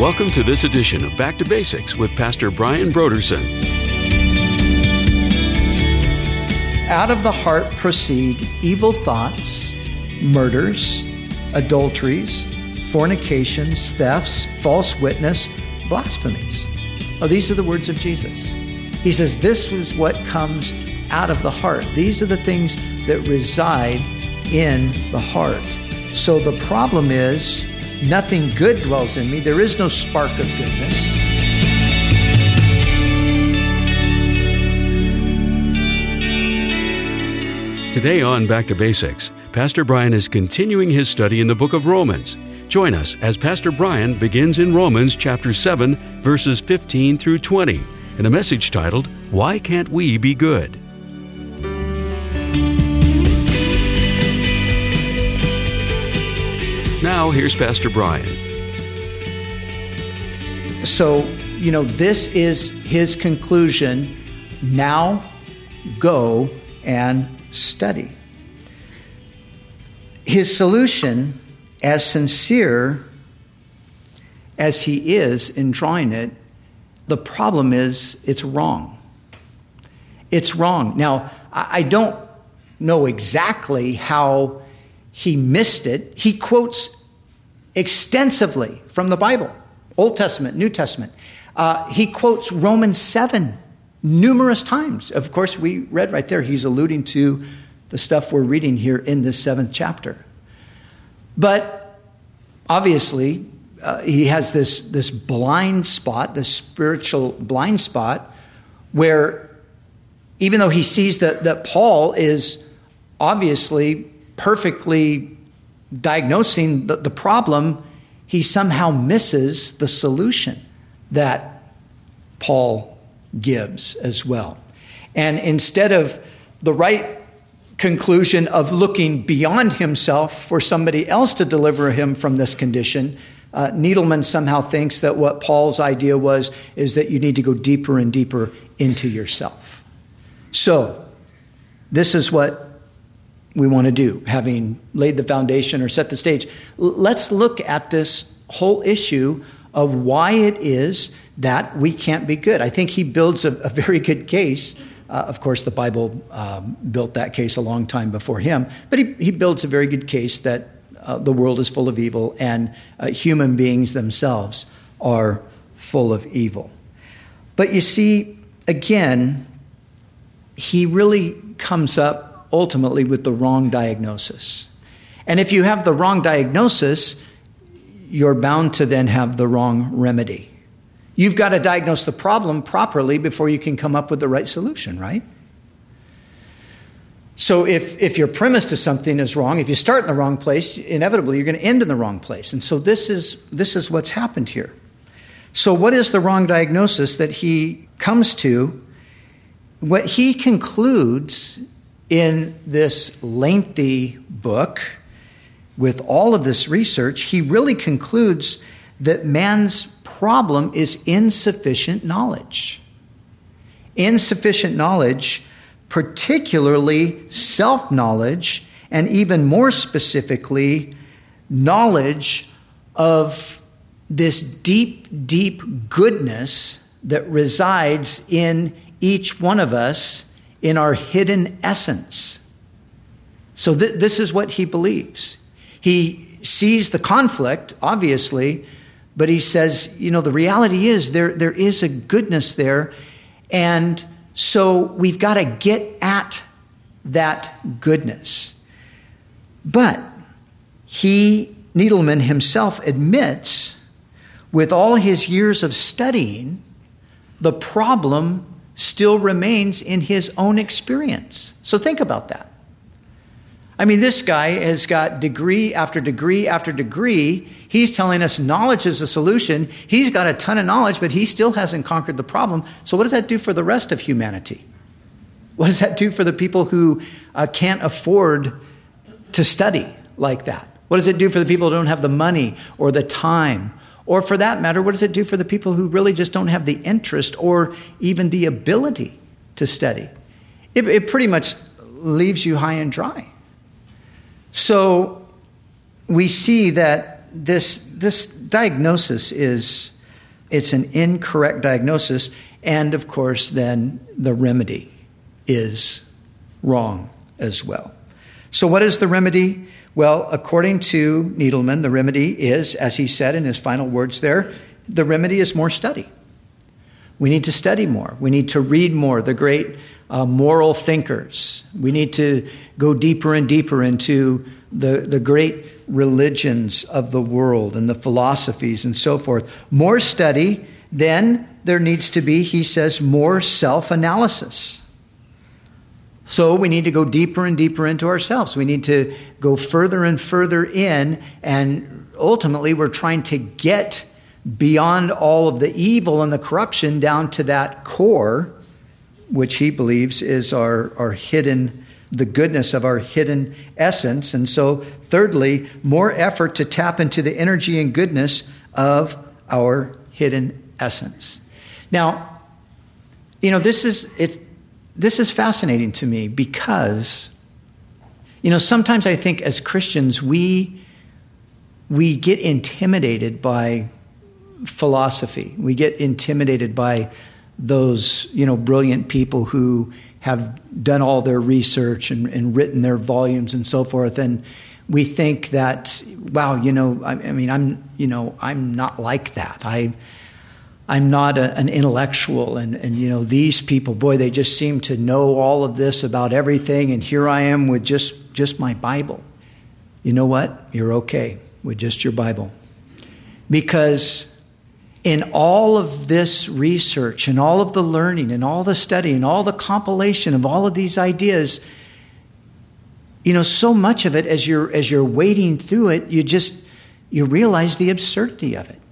Welcome to this edition of Back to Basics with Pastor Brian Broderson. Out of the heart proceed evil thoughts, murders, adulteries, fornications, thefts, false witness, blasphemies. Oh, these are the words of Jesus. He says this was what comes out of the heart. These are the things that reside in the heart. So the problem is, nothing good dwells in me. There is no spark of goodness. Today on Back to Basics, Pastor Brian is continuing his study in the book of Romans. Join us as Pastor Brian begins in Romans chapter 7, verses 15 through 20, in a message titled, Why Can't We Be Good? Now, here's Pastor Brian. So, this is his conclusion. Now, go and study. His solution, as sincere as he is in drawing it, the problem is it's wrong. It's wrong. Now, I don't know exactly how he missed it. He quotes extensively from the Bible, Old Testament, New Testament. He quotes Romans 7 numerous times. Of course, we read right there, he's alluding to the stuff we're reading here in this 7th chapter. But obviously, he has this blind spot, this spiritual blind spot, where even though he sees that Paul is obviously perfectly diagnosing the problem, he somehow misses the solution that Paul gives as well. And instead of the right conclusion of looking beyond himself for somebody else to deliver him from this condition, Needleman somehow thinks that what Paul's idea is that you need to go deeper and deeper into yourself. So, this is what we want to do, having laid the foundation or set the stage. Let's look at this whole issue of why it is that we can't be good. I think he builds a very good case. Of course, the Bible built that case a long time before him, but he builds a very good case that the world is full of evil and human beings themselves are full of evil. But you see, again, he really comes up ultimately with the wrong diagnosis. And if you have the wrong diagnosis, you're bound to then have the wrong remedy. You've got to diagnose the problem properly before you can come up with the right solution, right? So if your premise to something is wrong, if you start in the wrong place, inevitably you're going to end in the wrong place. And so this is what's happened here. So what is the wrong diagnosis that he comes to? What he concludes in this lengthy book, with all of this research, he really concludes that man's problem is insufficient knowledge. Insufficient knowledge, particularly self-knowledge, and even more specifically, knowledge of this deep, deep goodness that resides in each one of us in our hidden essence. So this is what he believes. He sees the conflict, obviously, but he says, the reality is there is a goodness there, and so we've got to get at that goodness. But Needleman himself admits, with all his years of studying, the problem still remains in his own experience. So think about that. I mean, this guy has got degree after degree after degree. He's telling us knowledge is the solution. He's got a ton of knowledge, but he still hasn't conquered the problem. So what does that do for the rest of humanity? What does that do for the people who can't afford to study like that? What does it do for the people who don't have the money or the time? Or for that matter, what does it do for the people who really just don't have the interest or even the ability to study? It pretty much leaves you high and dry. So we see that this diagnosis is it's an incorrect diagnosis. And of course, then the remedy is wrong as well. So what is the remedy? Well, according to Needleman, the remedy is, as he said in his final words there, the remedy is more study. We need to study more. We need to read more, the great moral thinkers. We need to go deeper and deeper into the great religions of the world and the philosophies and so forth. More study, then there needs to be, he says, more self-analysis. So we need to go deeper and deeper into ourselves. We need to go further and further in, and ultimately we're trying to get beyond all of the evil and the corruption down to that core, which he believes is our hidden, the goodness of our hidden essence. And so thirdly, more effort to tap into the energy and goodness of our hidden essence. Now, this is fascinating to me because, sometimes I think as Christians, we get intimidated by philosophy. We get intimidated by those, brilliant people who have done all their research and written their volumes and so forth. And we think that, wow, I'm not like that. I'm not an intellectual, and these people, boy, they just seem to know all of this about everything, and here I am with just my Bible. You know what? You're okay with just your Bible. Because in all of this research and all of the learning and all the study and all the compilation of all of these ideas, so much of it, as you're wading through it, you realize the absurdity of it.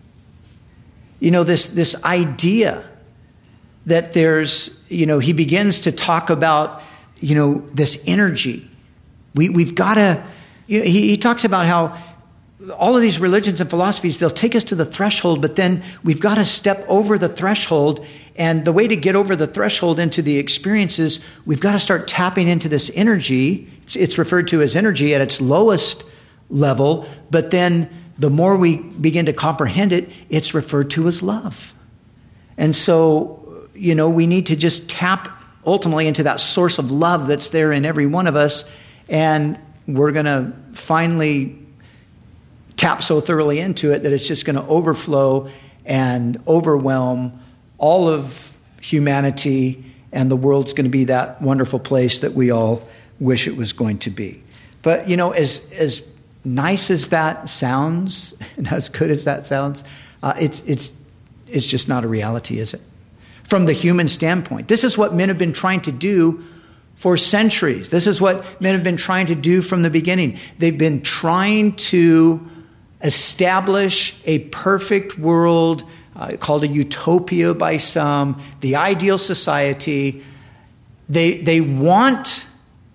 This idea that there's, he begins to talk about, this energy. We've got to, he talks about how all of these religions and philosophies, they'll take us to the threshold, but then we've got to step over the threshold. And the way to get over the threshold into the experiences, we've got to start tapping into this energy. It's referred to as energy at its lowest level, but then the more we begin to comprehend it, it's referred to as love. And so, we need to just tap ultimately into that source of love that's there in every one of us. And we're going to finally tap so thoroughly into it that it's just going to overflow and overwhelm all of humanity. And the world's going to be that wonderful place that we all wish it was going to be. But, as nice as that sounds, and as good as that sounds, it's just not a reality, is it? From the human standpoint, this is what men have been trying to do for centuries. This is what men have been trying to do from the beginning. They've been trying to establish a perfect world, called a utopia by some, the ideal society. They want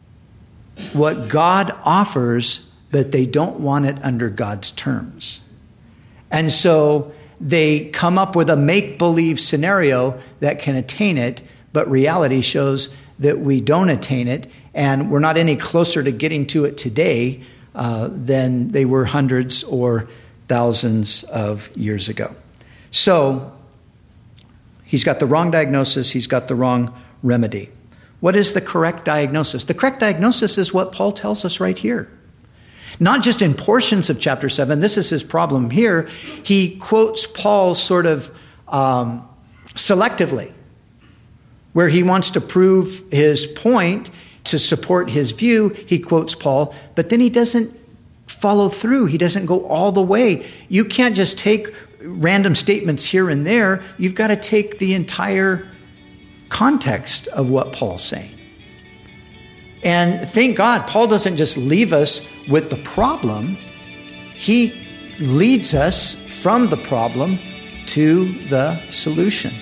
what God offers, but they don't want it under God's terms. And so they come up with a make-believe scenario that can attain it, but reality shows that we don't attain it, and we're not any closer to getting to it today than they were hundreds or thousands of years ago. So he's got the wrong diagnosis, he's got the wrong remedy. What is the correct diagnosis? The correct diagnosis is what Paul tells us right here. Not just in portions of chapter 7. This is his problem here. He quotes Paul sort of selectively, where he wants to prove his point to support his view. He quotes Paul, but then he doesn't follow through. He doesn't go all the way. You can't just take random statements here and there. You've got to take the entire context of what Paul's saying. And thank God, Paul doesn't just leave us with the problem. He leads us from the problem to the solution.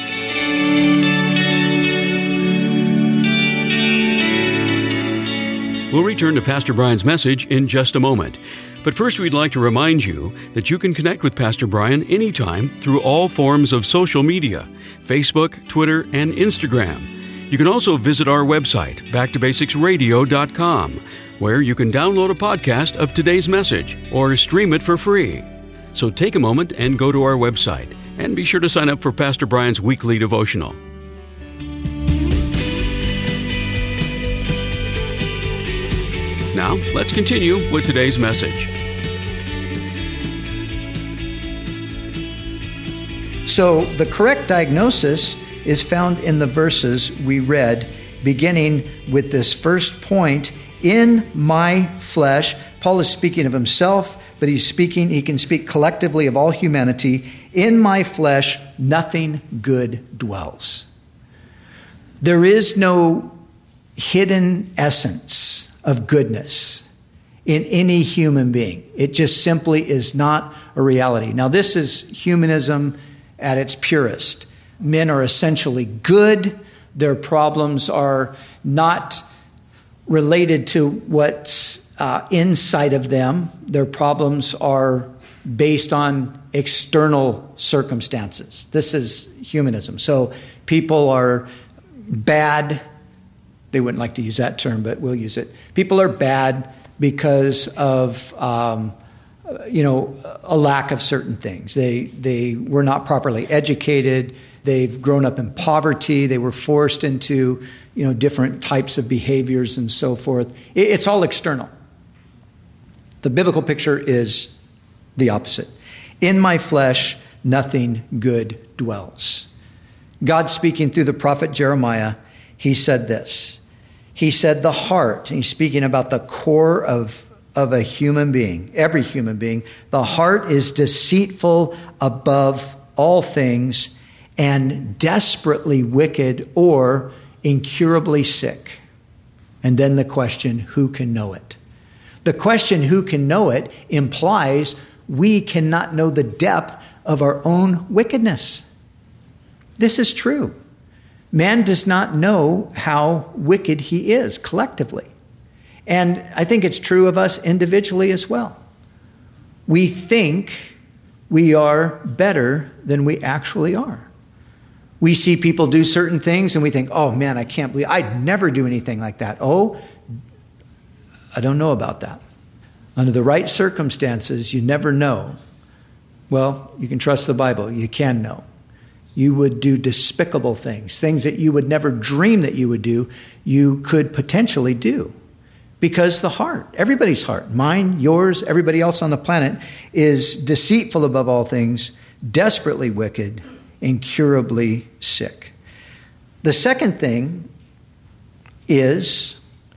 We'll return to Pastor Brian's message in just a moment. But first, we'd like to remind you that you can connect with Pastor Brian anytime through all forms of social media, Facebook, Twitter, and Instagram. You can also visit our website, backtobasicsradio.com, where you can download a podcast of today's message or stream it for free. So take a moment and go to our website And be sure to sign up for Pastor Brian's weekly devotional. Now, let's continue with today's message. So, the correct diagnosis is found in the verses we read, beginning with this first point, in my flesh. Paul is speaking of himself, but he can speak collectively of all humanity. In my flesh, nothing good dwells. There is no hidden essence of goodness in any human being. It just simply is not a reality. Now, this is humanism at its purest. Men are essentially good. Their problems are not related to what's inside of them. Their problems are based on external circumstances. This is humanism. So people are bad. They wouldn't like to use that term, but we'll use it. People are bad because of a lack of certain things. They were not properly educated. They've grown up in poverty. They were forced into different types of behaviors and so forth. It's all external. The biblical picture is the opposite. In my flesh, nothing good dwells. God speaking through the prophet Jeremiah, he said this. He said the heart, and he's speaking about the core of a human being, every human being, the heart is deceitful above all things and desperately wicked or incurably sick. And then the question, who can know it? The question, who can know it, implies we cannot know the depth of our own wickedness. This is true. Man does not know how wicked he is collectively. And I think it's true of us individually as well. We think we are better than we actually are. We see people do certain things and we think, oh man, I can't believe, I'd never do anything like that. Oh, I don't know about that. Under the right circumstances, you never know. Well, you can trust the Bible. You can know. You would do despicable things that you would never dream that you would do, you could potentially do. Because the heart, everybody's heart, mine, yours, everybody else on the planet, is deceitful above all things, desperately wicked, incurably sick. The second thing is,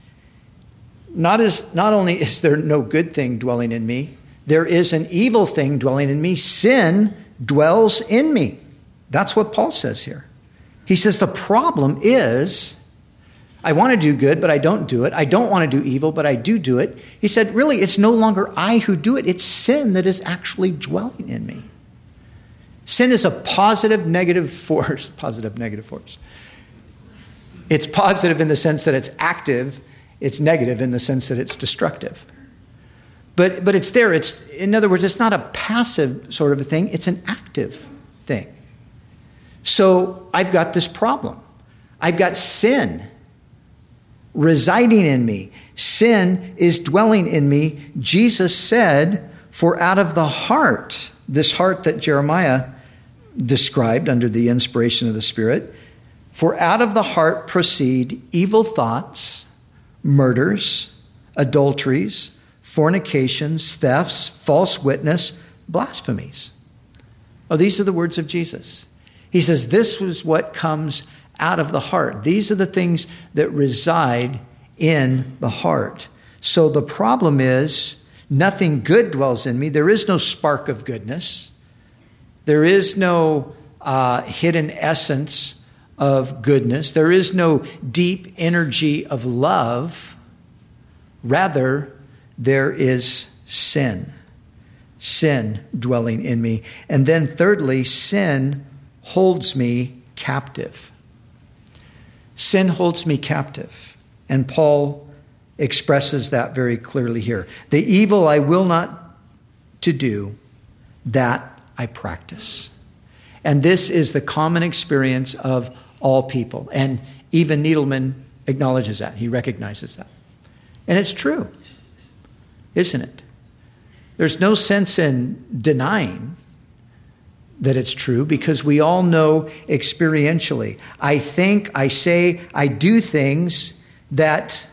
not only is there no good thing dwelling in me, there is an evil thing dwelling in me. Sin dwells in me. That's what Paul says here. He says the problem is, I want to do good, but I don't do it. I don't want to do evil, but I do it. He said, really, it's no longer I who do it. It's sin that is actually dwelling in me. Sin is a positive, negative force. Positive, negative force. It's positive in the sense that it's active. It's negative in the sense that it's destructive. But it's there. In other words, it's not a passive sort of a thing. It's an active thing. So I've got this problem. I've got sin residing in me. Sin is dwelling in me. Jesus said, for out of the heart, this heart that Jeremiah described under the inspiration of the Spirit, for out of the heart proceed evil thoughts, murders, adulteries, fornications, thefts, false witness, blasphemies. Oh, these are the words of Jesus. He says this was what comes out of the heart. These are the things that reside in the heart. So the problem is nothing good dwells in me. There is no spark of goodness. There is no hidden essence of goodness. There is no deep energy of love. Rather, there is sin. Sin dwelling in me. And then thirdly, sin holds me captive. Sin holds me captive. And Paul expresses that very clearly here. The evil I will not to do, that I practice. And this is the common experience of all people. And even Needleman acknowledges that. He recognizes that. And it's true, isn't it? There's no sense in denying that it's true because we all know experientially. I think, I say, I do things that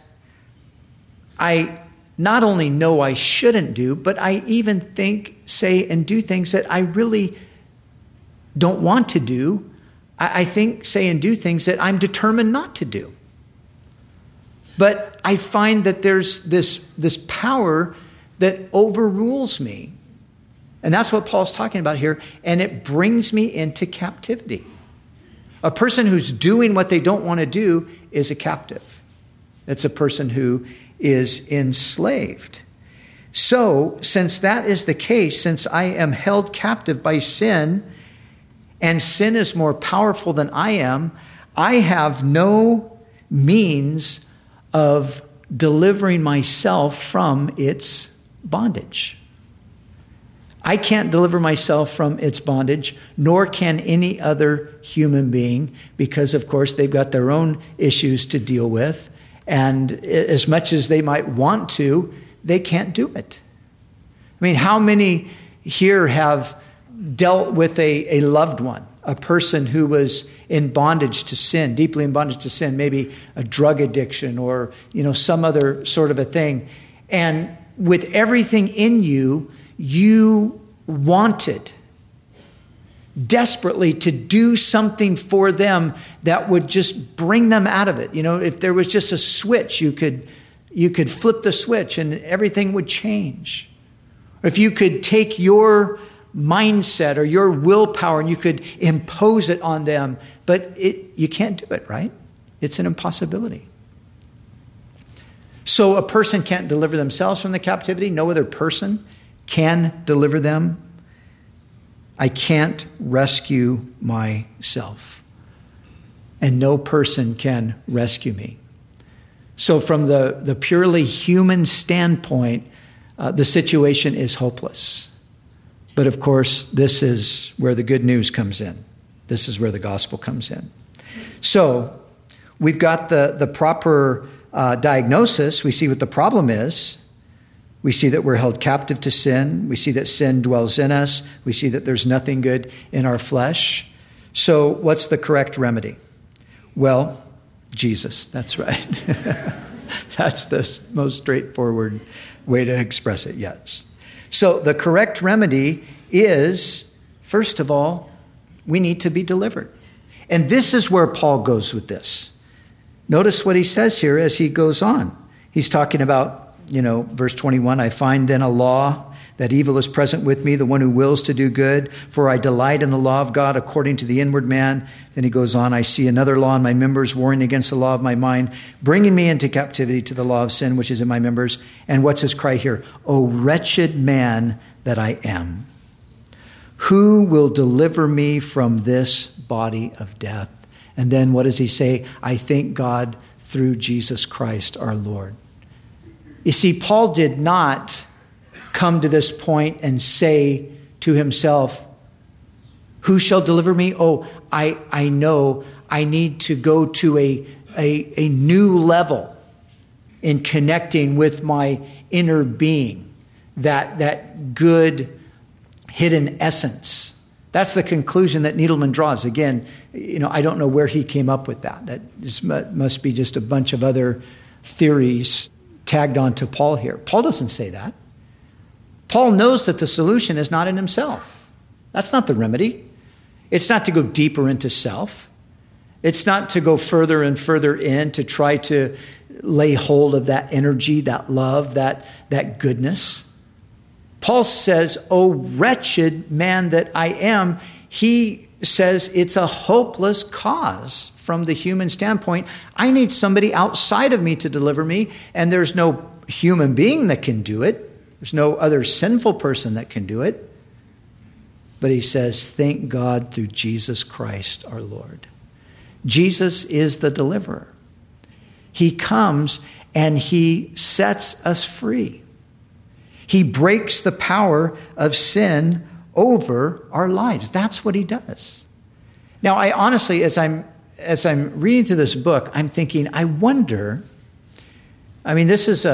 I not only know I shouldn't do, but I even think, say, and do things that I really don't want to do. I think, say, and do things that I'm determined not to do. But I find that there's this power that overrules me. And that's what Paul's talking about here. And it brings me into captivity. A person who's doing what they don't want to do is a captive. It's a person who is enslaved. So, since that is the case, since I am held captive by sin, and sin is more powerful than I am, I have no means of delivering myself from its bondage. I can't deliver myself from its bondage, nor can any other human being, because, of course, they've got their own issues to deal with. And as much as they might want to, they can't do it. I mean, how many here have dealt with a loved one, a person who was in bondage to sin, deeply in bondage to sin, maybe a drug addiction or, some other sort of a thing. And with everything in you, you wanted desperately to do something for them that would just bring them out of it. If there was just a switch, you could flip the switch and everything would change. Or if you could take your mindset or your willpower and you could impose it on them, but you can't do it, right? It's an impossibility. So a person can't deliver themselves from the captivity. No other person can deliver them. I can't rescue myself. And no person can rescue me. So from the purely human standpoint, the situation is hopeless. But of course, this is where the good news comes in. This is where the gospel comes in. So we've got the proper diagnosis. We see what the problem is. We see that we're held captive to sin. We see that sin dwells in us. We see that there's nothing good in our flesh. So what's the correct remedy? Well, Jesus. That's right. That's the most straightforward way to express it, yes. So the correct remedy is, first of all, we need to be delivered. And this is where Paul goes with this. Notice what he says here as he goes on. He's talking about, verse 21, I find then a law that evil is present with me, the one who wills to do good, for I delight in the law of God according to the inward man. Then he goes on, I see another law in my members warring against the law of my mind, bringing me into captivity to the law of sin, which is in my members. And what's his cry here? O wretched man that I am. Who will deliver me from this body of death? And then what does he say? I thank God through Jesus Christ our Lord. You see, Paul did not come to this point and say to himself, who shall deliver me? Oh, I know I need to go to a new level in connecting with my inner being, that good hidden essence. That's the conclusion that Needleman draws. Again, I don't know where he came up with that. That must be just a bunch of other theories tagged on to Paul here. Paul doesn't say that. Paul knows that the solution is not in himself. That's not the remedy. It's not to go deeper into self. It's not to go further and further in to try to lay hold of that energy, that love, that goodness. Paul says, "O wretched man that I am." He says it's a hopeless cause from the human standpoint. I need somebody outside of me to deliver me, and there's no human being that can do it. There's no other sinful person that can do it. But he says, thank God through Jesus Christ our Lord. Jesus is the deliverer. He comes and he sets us free. He breaks the power of sin over our lives. That's what he does. Now, I honestly, as I'm reading through this book, I'm thinking, I wonder. I mean, this is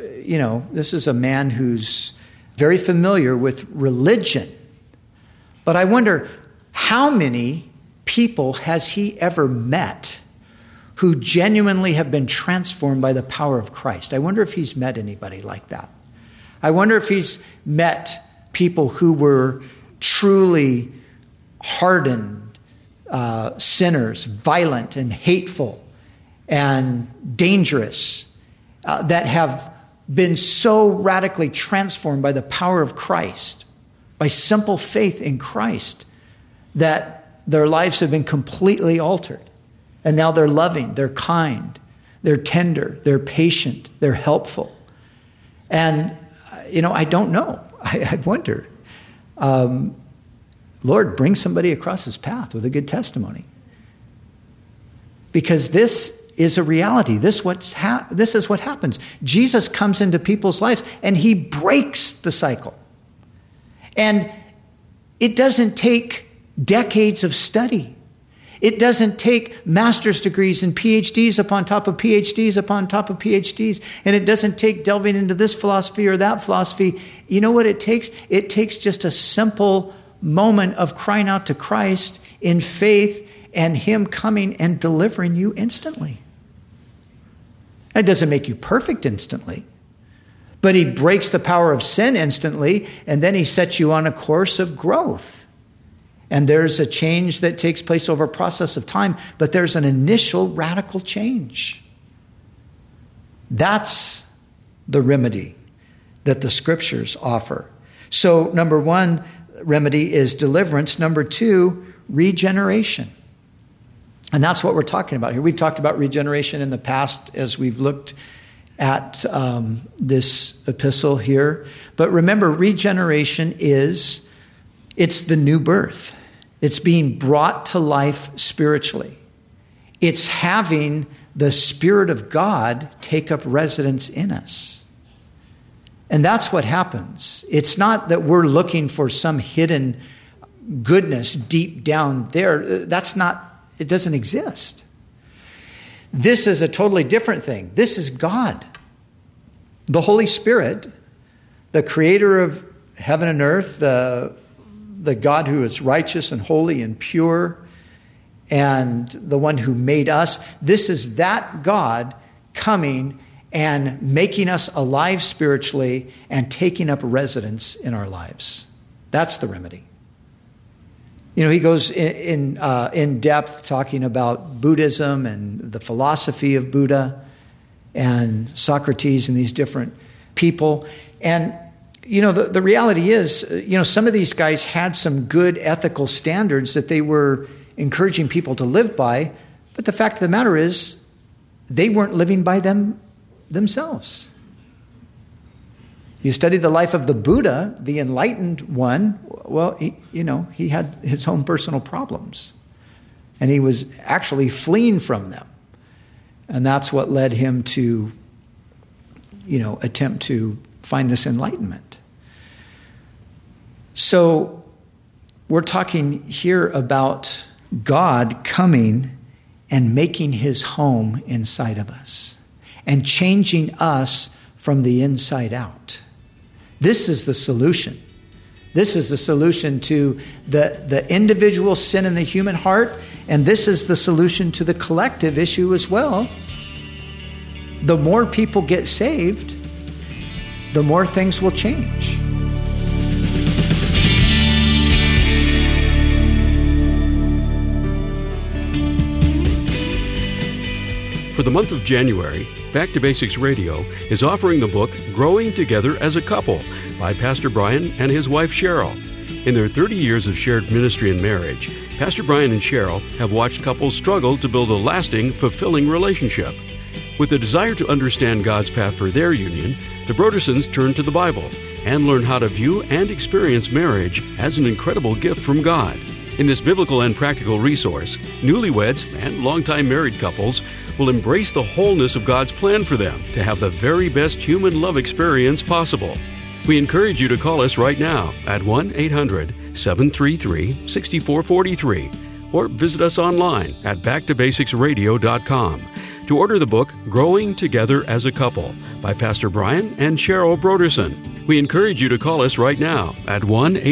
a man who's very familiar with religion. But I wonder, how many people has he ever met who genuinely have been transformed by the power of Christ? I wonder if he's met anybody like that. I wonder if he's met people who were truly hardened sinners, violent and hateful and dangerous, that have been so radically transformed by the power of Christ, by simple faith in Christ, that their lives have been completely altered. And now they're loving, they're kind, they're tender, they're patient, they're helpful. And, I don't know. I wonder. Lord, bring somebody across his path with a good testimony. Because this is a reality. This is what happens. Jesus comes into people's lives and he breaks the cycle. And it doesn't take decades of study. It doesn't take master's degrees and PhDs upon top of PhDs upon top of PhDs. And it doesn't take delving into this philosophy or that philosophy. You know what it takes? It takes just a simple moment of crying out to Christ in faith and him coming and delivering you instantly. That doesn't make you perfect instantly, but he breaks the power of sin instantly, and then he sets you on a course of growth. And there's a change that takes place over a process of time, but there's an initial radical change. That's the remedy that the scriptures offer. So, number one remedy is deliverance. Number two, regeneration. And that's what we're talking about here. We've talked about regeneration in the past as we've looked at this epistle here. But remember, regeneration it's the new birth. It's being brought to life spiritually. It's having the Spirit of God take up residence in us. And that's what happens. It's not that we're looking for some hidden goodness deep down there. It doesn't exist. This is a totally different thing. This is God. The Holy Spirit, the creator of heaven and earth, the God who is righteous and holy and pure, and the one who made us. This is that God coming and making us alive spiritually and taking up residence in our lives. That's the remedy. He goes in depth talking about Buddhism and the philosophy of Buddha and Socrates and these different people. And the reality is, some of these guys had some good ethical standards that they were encouraging people to live by, but the fact of the matter is, they weren't living by them themselves. You study the life of the Buddha, the enlightened one, well, he had his own personal problems, and he was actually fleeing from them. And that's what led him to, attempt to find this enlightenment. So we're talking here about God coming and making his home inside of us and changing us from the inside out. This is the solution. This is the solution to the individual sin in the human heart, and this is the solution to the collective issue as well. The more people get saved, the more things will change. For the month of January, Back to Basics Radio is offering the book Growing Together as a Couple by Pastor Brian and his wife Cheryl. In their 30 years of shared ministry and marriage, Pastor Brian and Cheryl have watched couples struggle to build a lasting, fulfilling relationship. With a desire to understand God's path for their union, the Brodersons turned to the Bible and learned how to view and experience marriage as an incredible gift from God. In this biblical and practical resource, newlyweds and longtime married couples will embrace the wholeness of God's plan for them to have the very best human love experience possible. We encourage you to call us right now at 1-800-733-6443 or visit us online at backtobasicsradio.com to order the book Growing Together as a Couple by Pastor Brian and Cheryl Broderson. We encourage you to call us right now at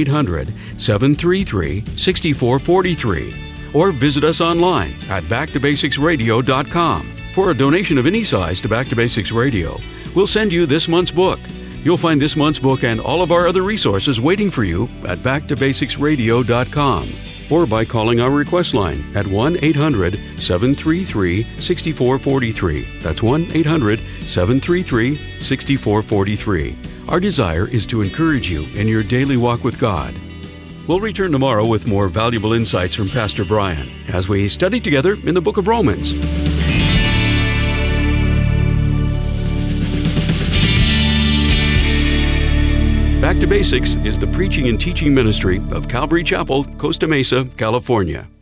1-800-733-6443 or visit us online at backtobasicsradio.com. For a donation of any size to Back to Basics Radio, we'll send you this month's book. You'll find this month's book and all of our other resources waiting for you at backtobasicsradio.com or by calling our request line at 1-800-733-6443. That's 1-800-733-6443. Our desire is to encourage you in your daily walk with God. We'll return tomorrow with more valuable insights from Pastor Brian as we study together in the book of Romans. Back to Basics is the preaching and teaching ministry of Calvary Chapel, Costa Mesa, California.